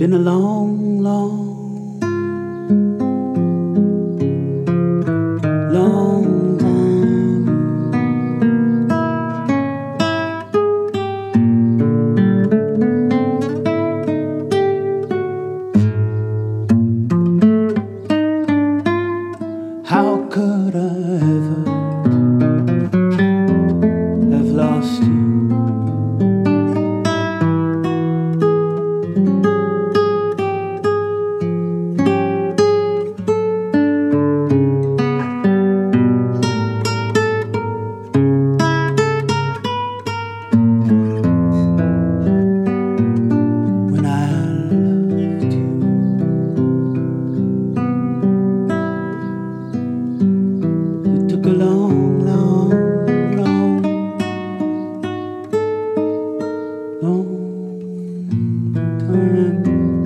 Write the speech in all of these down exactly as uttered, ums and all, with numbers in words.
been a long, long, long time. How could I ever have lost you? Took a long, long, long, long time.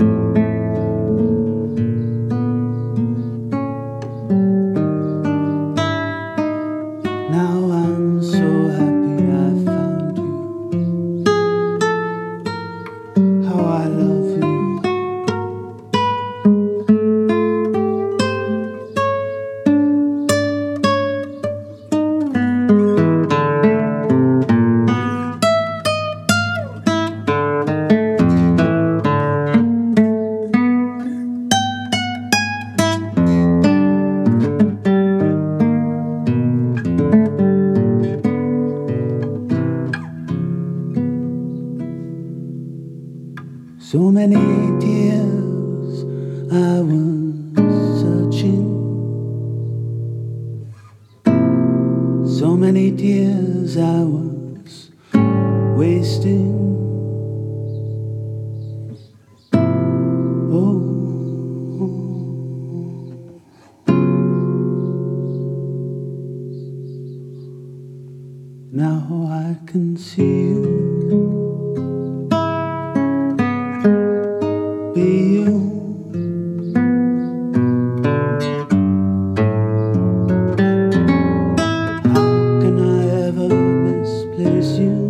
Now I'm so happy I found you. How I love you. So many tears I was searching, so many tears I was wasting. Oh, now I can see you. Be you. How can I ever misplace you?